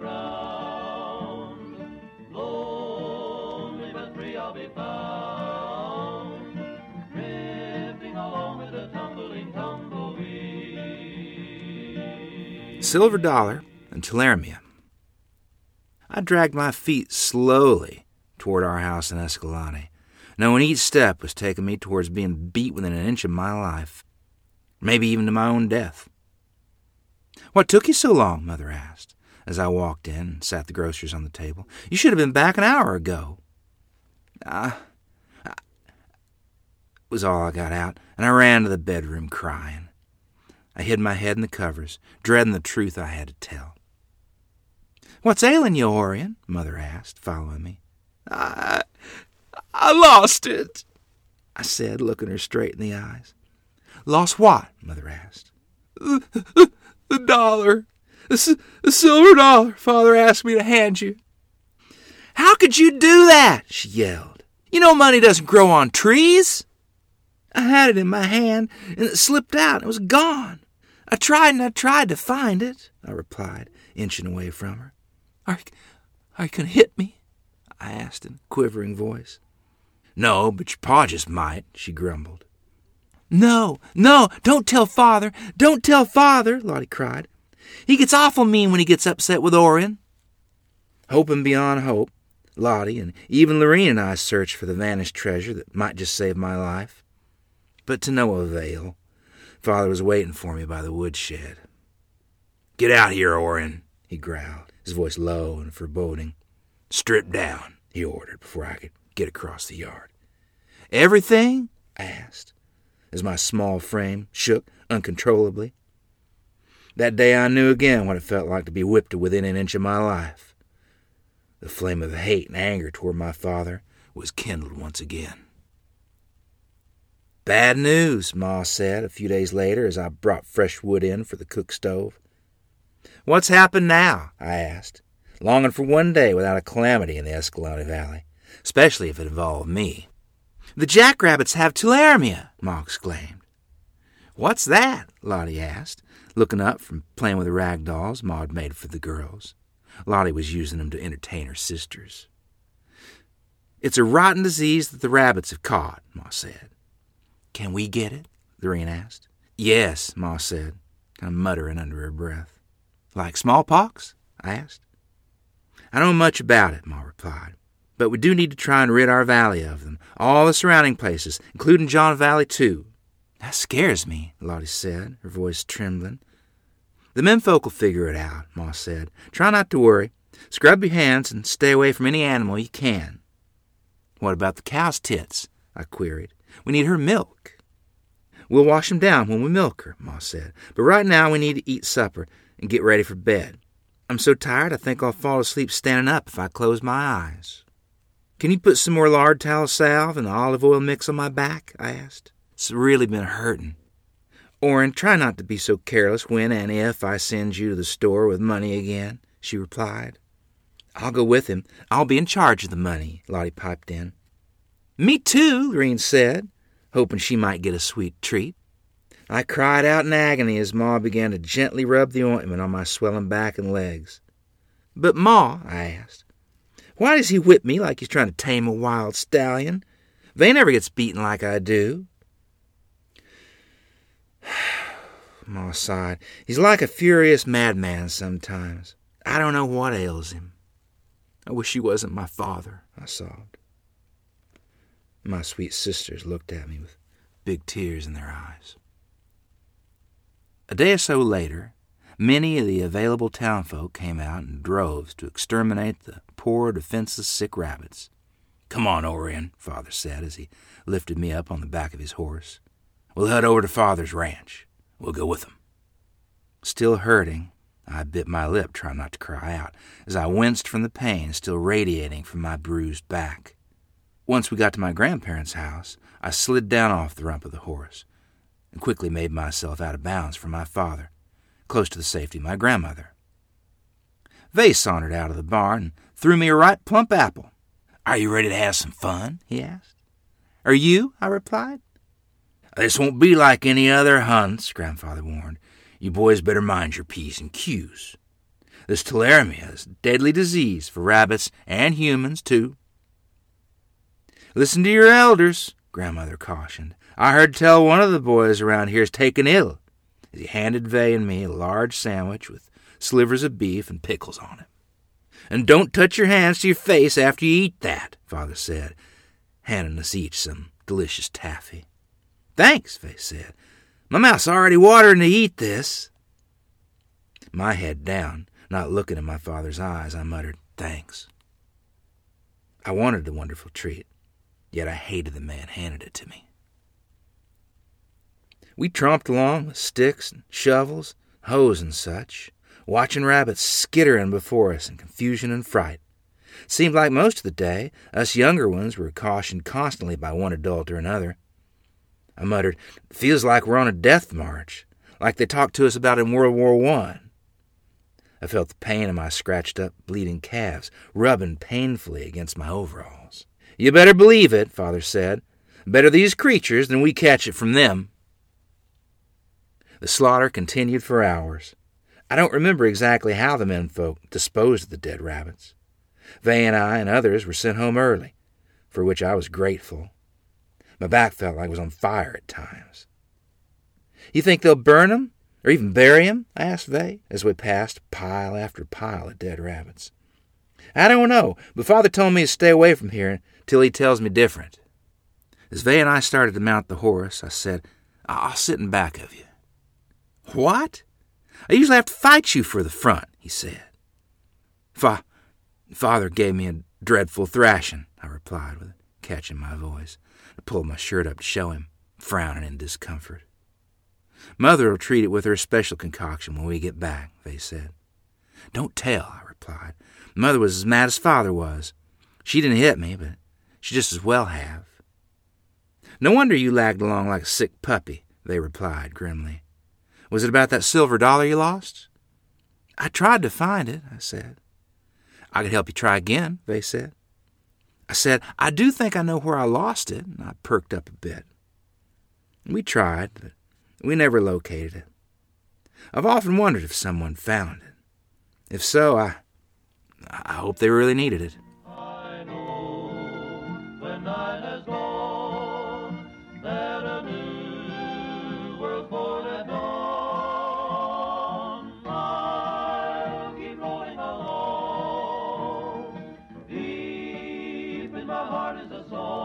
ground. Lonely but free I'll be found, drifting along with a tumbling tumbleweed. Silver Dollar and Tularemia. I dragged my feet slowly toward our house in Escalante, knowing each step was taking me towards being beat within an inch of my life, maybe even to my own death. "What took you so long?" Mother asked, as I walked in and sat the groceries on the table. "You should have been back an hour ago." Was all I got out, and I ran to the bedroom crying. I hid my head in the covers, dreading the truth I had to tell. "What's ailing you, Orion?" Mother asked, following me. I lost it," I said, looking her straight in the eyes. "Lost what?" Mother asked. The dollar. The silver dollar Father asked me to hand you." "How could you do that?" she yelled. "You know money doesn't grow on trees." "I had it in my hand, and it slipped out, and it was gone. I tried to find it," I replied, inching away from her. Are you going to hit me?" I asked in a quivering voice. "No, but your pa just might," she grumbled. No, don't tell Father, Lottie cried. "He gets awful mean when he gets upset with Orion." Hoping beyond hope, Lottie and even Lorene and I searched for the vanished treasure that might just save my life. But to no avail. Father was waiting for me by the woodshed. "Get out here, Orion," he growled, his voice low and foreboding. "Strip down," he ordered before I could get across the yard. "Everything?" I asked, as my small frame shook uncontrollably. That day I knew again what it felt like to be whipped to within an inch of my life. The flame of hate and anger toward my father was kindled once again. "Bad news," Ma said a few days later as I brought fresh wood in for the cook stove. "What's happened now?" I asked, longing for one day without a calamity in the Escalante Valley, especially if it involved me. "The jackrabbits have tularemia," Ma exclaimed. "What's that?" Lottie asked, looking up from playing with the rag dolls Ma had made for the girls. Lottie was using them to entertain her sisters. "It's a rotten disease that the rabbits have caught," Ma said. "Can we get it?" Lorene asked. "Yes," Ma said, kind of muttering under her breath. "Like smallpox?" I asked. "I don't know much about it," Ma replied, "but we do need to try and rid our valley of them, all the surrounding places, including John Valley, too." "That scares me," Lottie said, her voice trembling. "The menfolk will figure it out," Ma said. "Try not to worry. Scrub your hands and stay away from any animal you can." "What about the cow's tits?" I queried. "We need her milk." "We'll wash them down when we milk her," Ma said. "But right now we need to eat supper and get ready for bed. I'm so tired I think I'll fall asleep standing up if I close my eyes." "Can you put some more lard tallow salve and the olive oil mix on my back?" I asked. "It's really been hurting." "Orrin, try not to be so careless when and if I send you to the store with money again," she replied. "I'll go with him. I'll be in charge of the money," Lottie piped in. "Me too," Lorene said, hoping she might get a sweet treat. I cried out in agony as Ma began to gently rub the ointment on my swelling back and legs. "But, Ma," I asked, "why does he whip me like he's trying to tame a wild stallion? Vane never gets beaten like I do." Ma sighed. "He's like a furious madman sometimes. I don't know what ails him. I wish he wasn't my father," I sobbed. My sweet sisters looked at me with big tears in their eyes. A day or so later, many of the available townfolk came out in droves to exterminate the poor, defenseless, sick rabbits. "Come on, Orion," Father said as he lifted me up on the back of his horse. "We'll head over to Father's ranch. We'll go with him." Still hurting, I bit my lip, trying not to cry out, as I winced from the pain still radiating from my bruised back. Once we got to my grandparents' house, I slid down off the rump of the horse and quickly made myself out of bounds from my father, close to the safety of my grandmother. Vase sauntered out of the barn and threw me a ripe plump apple. "Are you ready to have some fun?" he asked. "Are you?" I replied. "This won't be like any other hunts," Grandfather warned. "You boys better mind your P's and Q's." This tularemia is a deadly disease for rabbits and humans, too. Listen to your elders, Grandmother cautioned. I heard tell one of the boys around here is taken ill, as he handed Vay and me a large sandwich with slivers of beef and pickles on it. And don't touch your hands to your face after you eat that, Father said, handing us each some delicious taffy. Thanks, Vay said. My mouth's already watering to eat this. My head down, not looking in my father's eyes, I muttered, thanks. I wanted the wonderful treat, yet I hated the man handed it to me. We tromped along with sticks and shovels, hoes and such, watching rabbits skittering before us in confusion and fright. Seemed like most of the day, us younger ones were cautioned constantly by one adult or another. I muttered, feels like we're on a death march, like they talked to us about in World War I. I felt the pain of my scratched-up, bleeding calves rubbing painfully against my overalls. You better believe it, Father said. Better these creatures than we catch it from them. The slaughter continued for hours. I don't remember exactly how the menfolk disposed of the dead rabbits. Vay and I and others were sent home early, for which I was grateful. My back felt like it was on fire at times. You think they'll burn 'em, or even bury 'em? I asked Vay, as we passed pile after pile of dead rabbits. I don't know, but Father told me to stay away from here till he tells me different. As Vay and I started to mount the horse, I said, I'll sit in back of you. What? I usually have to fight you for the front, he said. Father gave me a dreadful thrashing, I replied with a catch in my voice. I pulled my shirt up to show him, frowning in discomfort. Mother will treat it with her special concoction when we get back, Vay said. Don't tell, I replied. Mother was as mad as Father was. She didn't hit me, but she just as well have. No wonder you lagged along like a sick puppy, Vay replied grimly. Was it about that silver dollar you lost? I tried to find it, I said. I could help you try again, Vay said. I said, I do think I know where I lost it, and I perked up a bit. We tried, but we never located it. I've often wondered if someone found it. If so, I hope they really needed it. I know when night has gone that a new world's born at dawn. I'll keep rolling along. Deep in my heart is a song.